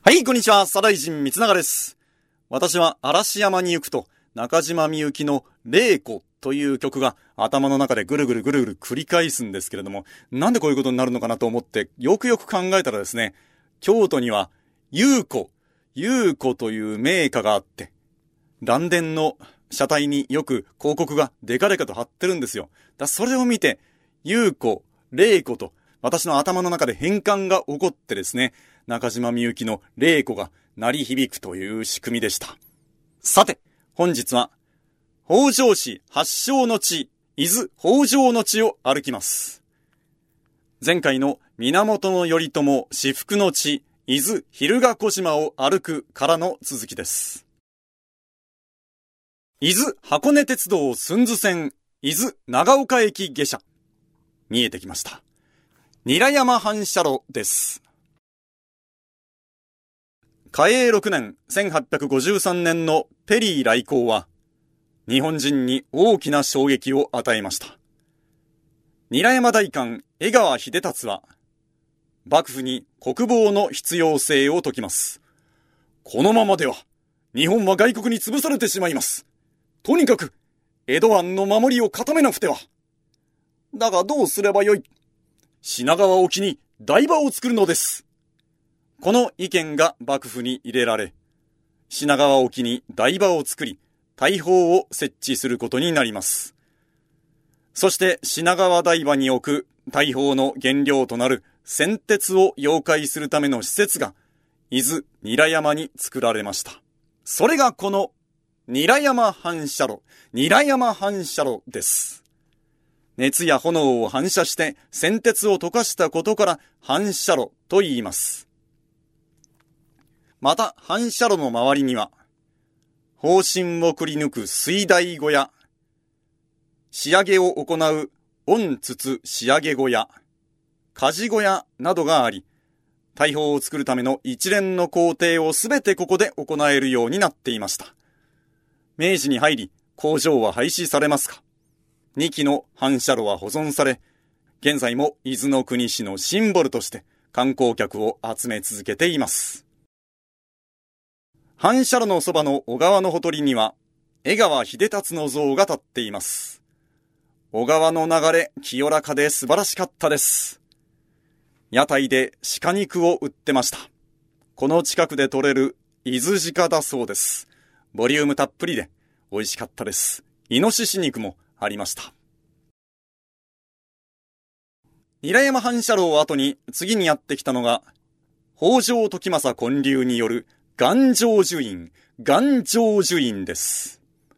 はい、こんにちは。左大臣光永です。私は嵐山に行くと、中島みゆきの玲子という曲が頭の中でぐるぐる繰り返すんですけれども、なんでこういうことになるのかなと思ってよくよく考えたらですね、京都には優子という名家があって、蘭電の車体によく広告がデカデカと貼ってるんですよ。それを見て、優子、玲子と私の頭の中で変換が起こってですね、中島みゆきの玲子が鳴り響くという仕組みでした。さて、本日は北条氏発祥の地、伊豆北条の地を歩きます。前回の源頼朝至福の地、伊豆蛭ヶ小島を歩くからの続きです。伊豆箱根鉄道駿豆線、伊豆長岡駅下車。見えてきました。韮山反射炉です。嘉永6年1853年のペリー来航は日本人に大きな衝撃を与えました。韮山代官江川秀達は幕府に国防の必要性を説きます。このままでは日本は外国に潰されてしまいます。とにかく江戸湾の守りを固めなくては。だがどうすればよい。品川沖に台場を作るのです。この意見が幕府に入れられ、品川沖に台場を作り、大砲を設置することになります。そして品川台場に置く大砲の原料となる銑鉄を溶解するための施設が伊豆韮山に作られました。それがこの韮山反射炉です。熱や炎を反射して銑鉄を溶かしたことから反射炉と言います。また反射炉の周りには砲身をくり抜く水台小屋、仕上げを行う御筒仕上げ小屋、鍛冶小屋などがあり、大砲を作るための一連の工程をすべてここで行えるようになっていました。明治に入り工場は廃止されますが、2基の反射炉は保存され、現在も伊豆の国市のシンボルとして観光客を集め続けています。反射炉のそばの小川のほとりには江川秀達の像が立っています。小川の流れ清らかで素晴らしかったです。屋台で鹿肉を売ってました。この近くで採れる伊豆鹿だそうです。ボリュームたっぷりで美味しかったです。イノシシ肉もありました。韮山反射炉を後に次にやってきたのが北条時政建立による願成就院です。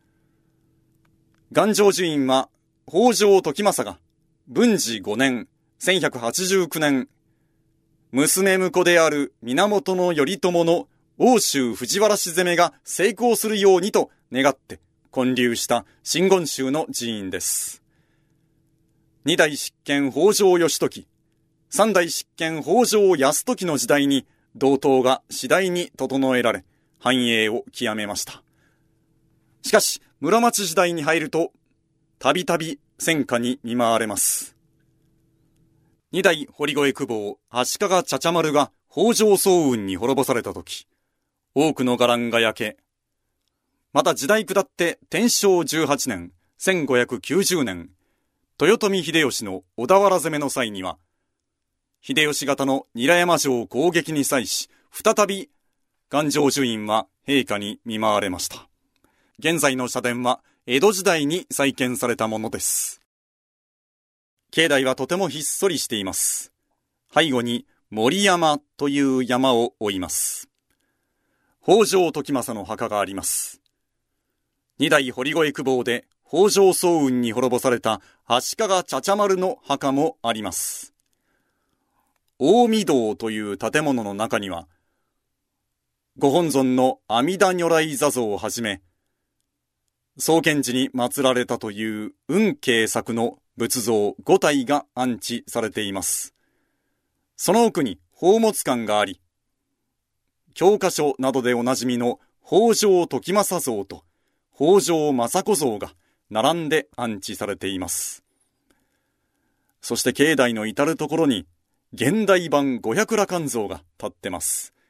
願成就院は北条時政が文治5年1189年、娘婿である源頼朝の奥州藤原氏攻めが成功するようにと願って建立した真言宗の寺院です。二代執権北条義時、三代執権北条泰時の時代に道統が次第に整えられ、繁栄を極めました。しかし、室町時代に入ると、たびたび戦火に見舞われます。二代堀越公方足利茶々丸が北条早雲に滅ぼされたとき、多くの伽藍が焼け、また時代下って天正18年、1590年、豊臣秀吉の小田原攻めの際には、秀吉方の韮山城攻撃に際し、再び願成就院は陛下に見舞われました。現在の社殿は江戸時代に再建されたものです。境内はとてもひっそりしています。背後に森山という山を追います。北条時政の墓があります。二代堀越公方で北条早雲に滅ぼされた足利茶々丸の墓もあります。大御堂という建物の中には、ご本尊の阿弥陀如来坐像をはじめ、創建時に祀られたという運慶作の仏像5体が安置されています。その奥に宝物館があり、教科書などでおなじみの北条時政像と北条政子像が並んで安置されています。そして境内の至るところに現代版五百羅漢像が立ってます。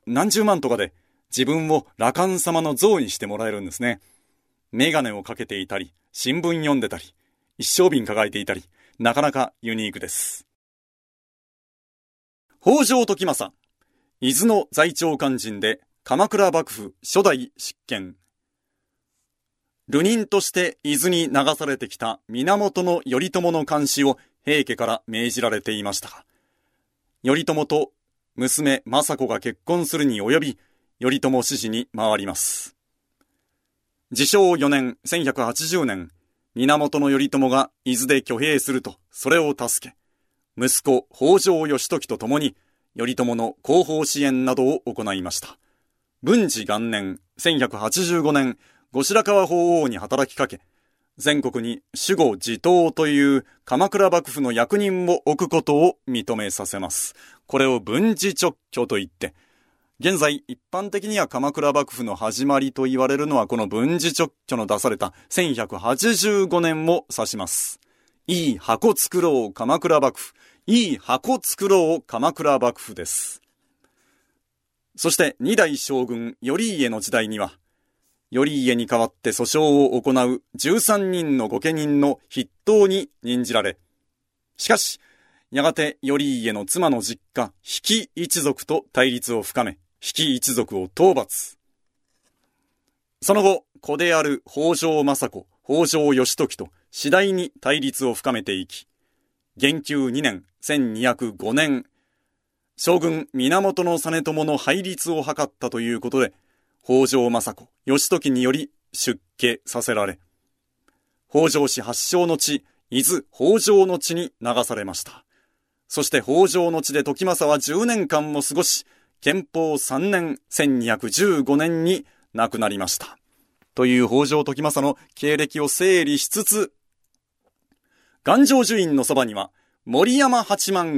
何十万とかで自分を羅漢様の像にしてもらえるんですね。メガネをかけていたり、新聞読んでたり、一升瓶抱えていたり、なかなかユニークです。北条時政、伊豆の在庁官人で鎌倉幕府初代執権。流人として伊豆に流されてきた源頼朝の監視を平家から命じられていましたが、頼朝と娘政子が結婚するに及び、頼朝支持に回ります。治承4年1180年、源頼朝が伊豆で挙兵すると、それを助け、息子北条義時と共に頼朝の後方支援などを行いました。文治元年1185年、後白河法皇に働きかけ、全国に守護地頭という鎌倉幕府の役人を置くことを認めさせます。これを文治勅許といって、現在一般的には鎌倉幕府の始まりと言われるのはこの文治勅許の出された1185年を指します。いい箱作ろう鎌倉幕府、いい箱作ろう鎌倉幕府です。そして二代将軍頼家の時代には、頼家に代わって訴訟を行う13人の御家人の筆頭に任じられ、しかしやがて頼家の妻の実家比企一族と対立を深め、比企一族を討伐。その後、子である北条政子、北条義時と次第に対立を深めていき、元久2年1205年、将軍源実朝の配立を図ったということで、北条政子、義時により出家させられ、北条氏発祥の地、伊豆北条の地に流されました。そして北条の地で時政は10年間も過ごし、建保3年1215年に亡くなりました。という北条時政の経歴を整理しつつ、願成就院のそばには森山八幡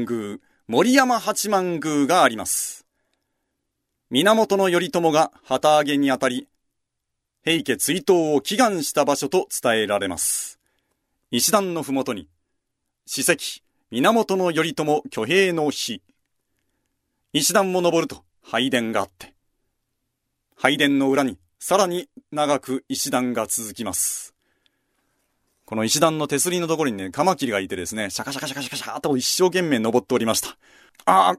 宮があります。源頼朝が旗揚げにあたり、平家追討を祈願した場所と伝えられます。石段のふもとに、史跡、源頼朝挙兵の碑。石段を登ると拝殿があって、拝殿の裏にさらに長く石段が続きます。この石段の手すりのところにね、カマキリがいてですね、シャカシャカシャカシャカシャカと一生懸命登っておりました。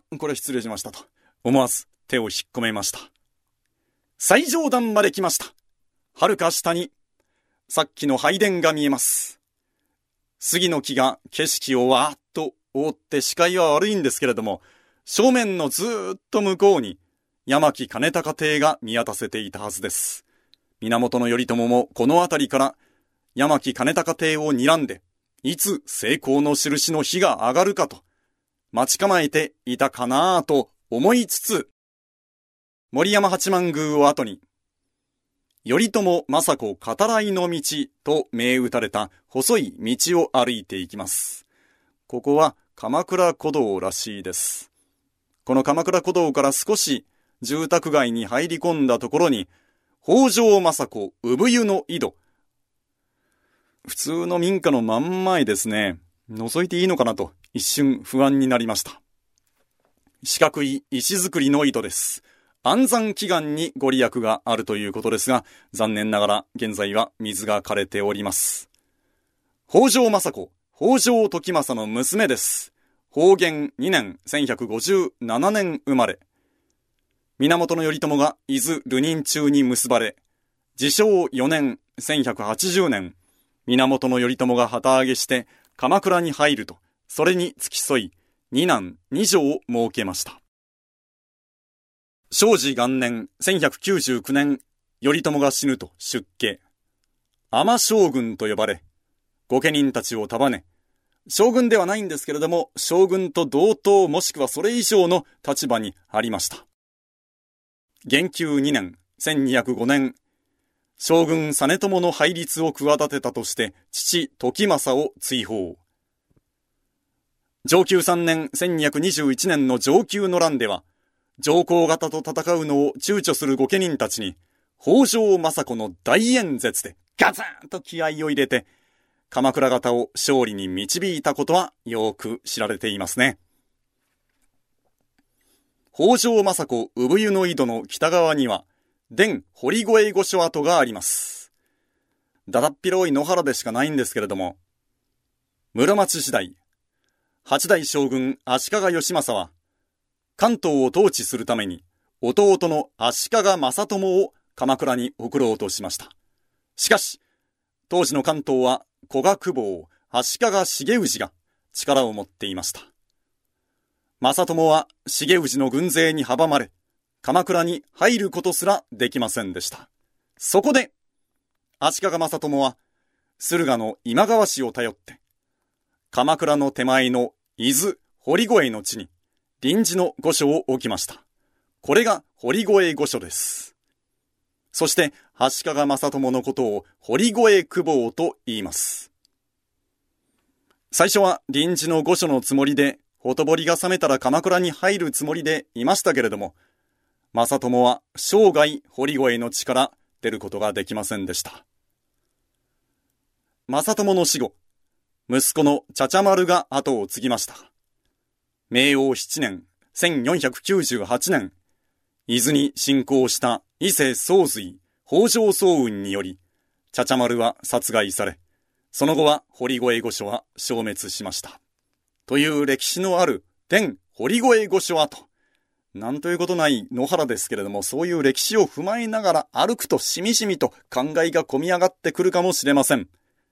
これ失礼しましたと、思わず手を引っ込めました。最上段まで来ました。はるか下に、さっきの拝殿が見えます。杉の木が景色をわーっと覆って視界は悪いんですけれども、正面のずーっと向こうに、山木兼高邸が見渡せていたはずです。源頼朝もこの辺りから、山木兼高邸を睨んで、いつ成功の印の火が上がるかと、待ち構えていたかなぁと思いつつ、森山八幡宮を後に、頼朝政子語らいの道と銘打たれた細い道を歩いていきます。ここは鎌倉古道らしいです。この鎌倉古道から少し住宅街に入り込んだところに、北条政子産湯の井戸。普通の民家の真ん前ですね。覗いていいのかなと一瞬不安になりました。四角い石造りの井戸です。安産祈願にご利益があるということですが、残念ながら現在は水が枯れております。北条政子、北条時政の娘です。保元2年1157年生まれ。源頼朝が伊豆流人中に結ばれ、治承4年1180年、源頼朝が旗揚げして鎌倉に入ると、それに付き添い、二男二女を設けました。正治元年1199年、頼朝が死ぬと出家。尼将軍と呼ばれ、御家人たちを束ね、将軍ではないんですけれども、将軍と同等もしくはそれ以上の立場にありました。元久2年1205年、将軍実朝の配立を企てたとして、父時政を追放。承久3年1221年の承久の乱では、上皇方と戦うのを躊躇する御家人たちに、北条政子の大演説でガツンと気合を入れて、鎌倉方を勝利に導いたことはよく知られていますね。 北条政子産湯の井戸の北側には、伝堀越御所跡があります。だだっ広い野原でしかないんですけれども、室町時代、八代将軍足利義政は、関東を統治するために、弟の足利正友を鎌倉に送ろうとしました。しかし、当時の関東は古賀久保、足利重氏が力を持っていました。正友は重氏の軍勢に阻まれ、鎌倉に入ることすらできませんでした。そこで、足利正友は、駿河の今川氏を頼って、鎌倉の手前の伊豆堀越の地に臨時の御所を置きました。これが堀越御所です。そして足利正友のことを堀越久保と言います。最初は臨時の御所のつもりで、ほとぼりが冷めたら鎌倉に入るつもりでいましたけれども、正友は生涯堀越の地から出ることができませんでした。正友の死後、息子の茶々丸が後を継ぎました。明王7年、1498年、伊豆に侵攻した伊勢宗瑞、北条早雲により、茶々丸は殺害され、その後は堀越御所は消滅しました。という歴史のある伝堀越御所跡。なんということない野原ですけれども、そういう歴史を踏まえながら歩くとしみじみと考えが込み上がってくるかもしれません。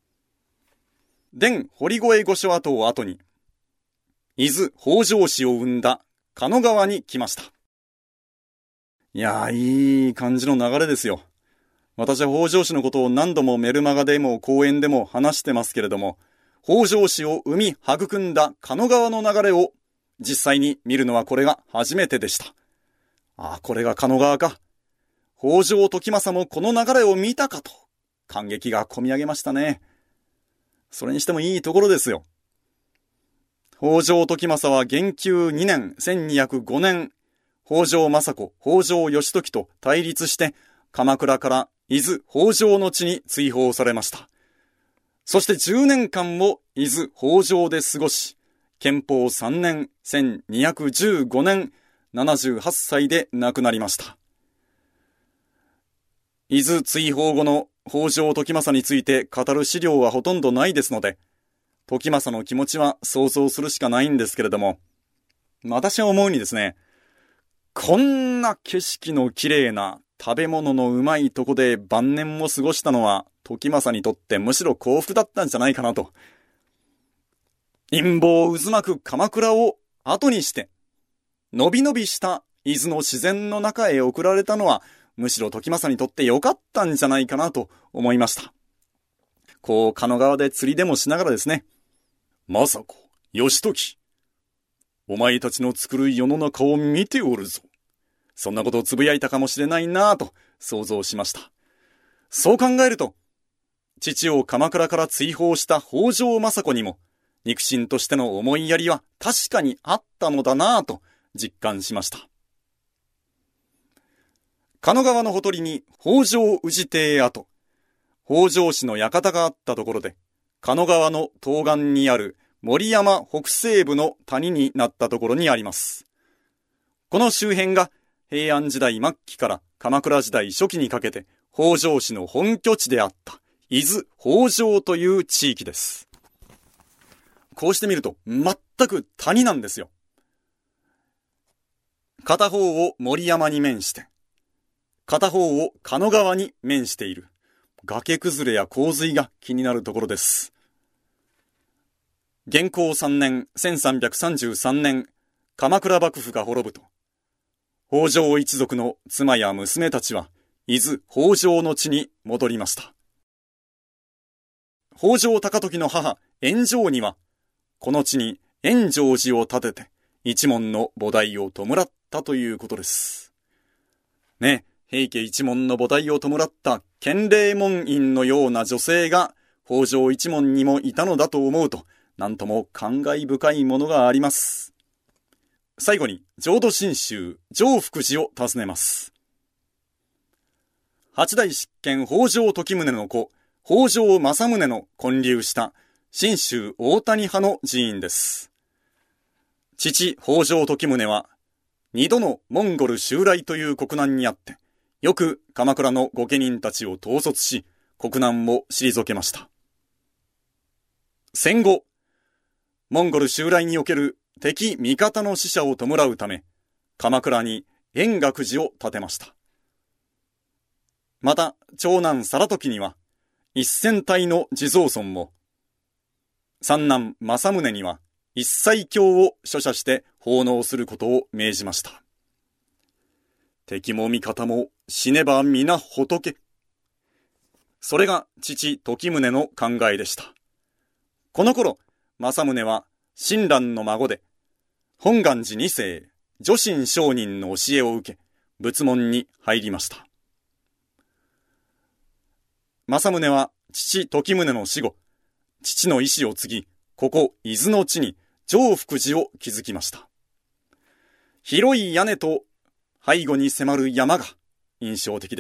伝堀越御所跡を後に、伊豆北条氏を生んだ狩野川に来ました。いやー、いい感じの流れですよ。私は北条氏のことを何度もメルマガでも講演でも話してますけれども、北条氏を生み育んだ狩野川の流れを実際に見るのはこれが初めてでした。これが狩野川か。北条時政もこの流れを見たかと、感激がこみ上げましたね。それにしてもいいところですよ。北条時政は元久2年1205年、北条政子、北条義時と対立して鎌倉から伊豆北条の地に追放されました。そして10年間を伊豆北条で過ごし、建保3年1215年78歳で亡くなりました。伊豆追放後の北条時政について語る資料はほとんどないですので、時政の気持ちは想像するしかないんですけれども、私は思うにですね、こんな景色の綺麗な食べ物のうまいとこで晩年を過ごしたのは時政にとってむしろ幸福だったんじゃないかなと。陰謀渦巻く鎌倉を後にして、のびのびした伊豆の自然の中へ送られたのはむしろ時政にとって良かったんじゃないかなと思いました。こう狩野川で釣りでもしながらですね、政子、義時、お前たちの作る世の中を見ておるぞ。そんなことをつぶやいたかもしれないなぁと想像しました。そう考えると、父を鎌倉から追放した北条政子にも、肉親としての思いやりは確かにあったのだなぁと実感しました。狩野川のほとりに北条氏邸跡、北条氏の館があったところで、狩野川の東岸にある森山北西部の谷になったところにあります。この周辺が平安時代末期から鎌倉時代初期にかけて北条氏の本拠地であった伊豆北条という地域です。こうしてみると全く谷なんですよ。片方を森山に面して、片方を狩野川に面している。崖崩れや洪水が気になるところです。元弘3年1333年、鎌倉幕府が滅ぶと、北条一族の妻や娘たちは伊豆北条の地に戻りました。北条高時の母円城には、この地に円城寺を建てて一門の菩提を弔ったということです。ね、平家一門の菩提を弔った建礼門院のような女性が北条一門にもいたのだと思うと、なんとも感慨深いものがあります。最後に浄土真宗常福寺を訪ねます。八代執権北条時宗の子北条政宗の建立した真宗大谷派の寺院です。父北条時宗は二度のモンゴル襲来という国難にあって、よく鎌倉の御家人たちを統率し、国難を退けました。戦後、モンゴル襲来における敵味方の死者を弔うため、鎌倉に円覚寺を建てました。また、長男貞時には、1000体の地蔵尊も、三男正宗には、一切経を書写して奉納することを命じました。敵も味方も死ねば皆仏。それが父時宗の考えでした。この頃、正宗は親鸞の孫で、本願寺二世、如心上人の教えを受け、仏門に入りました。正宗は父時宗の死後、父の意志を継ぎ、ここ伊豆の地に常福寺を築きました。広い屋根と背後に迫る山が印象的です。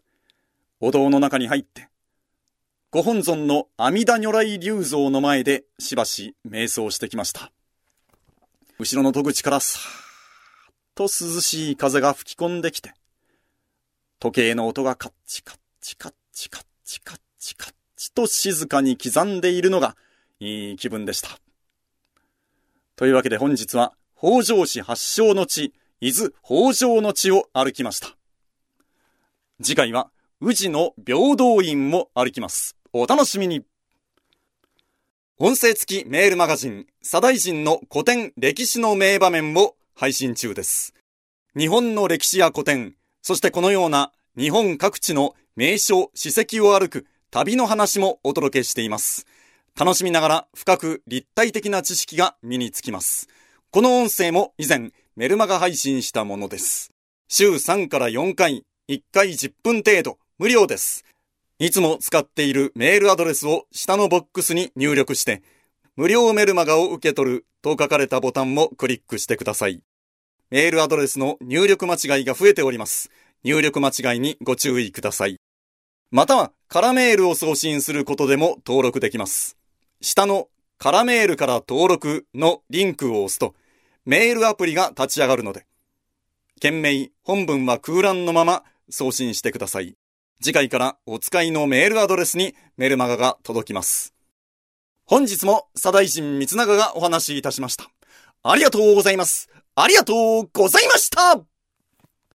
お堂の中に入って、ご本尊の阿弥陀如来立像の前でしばし瞑想してきました。後ろの戸口からさーっと涼しい風が吹き込んできて、時計の音がカッチカッチカッチカッチカッチカッチと静かに刻んでいるのがいい気分でした。というわけで本日は北条氏発祥の地、伊豆北条の地を歩きました。次回は宇治の平等院も歩きます。お楽しみに。音声付きメールマガジン、左大臣の古典歴史の名場面を配信中です。日本の歴史や古典、そしてこのような日本各地の名所、史跡を歩く旅の話もお届けしています。楽しみながら深く立体的な知識が身につきます。この音声も以前メルマガ配信したものです。週3から4回、1回10分程度、無料です。いつも使っているメールアドレスを下のボックスに入力して、無料メルマガを受け取ると書かれたボタンもクリックしてください。メールアドレスの入力間違いが増えております。入力間違いにご注意ください。または、カラメールを送信することでも登録できます。下のカラメールから登録のリンクを押すと、メールアプリが立ち上がるので、件名、本文は空欄のまま送信してください。次回からお使いのメールアドレスにメルマガが届きます。本日も左大臣光長がお話しいたしました。ありがとうございます。ありがとうございました。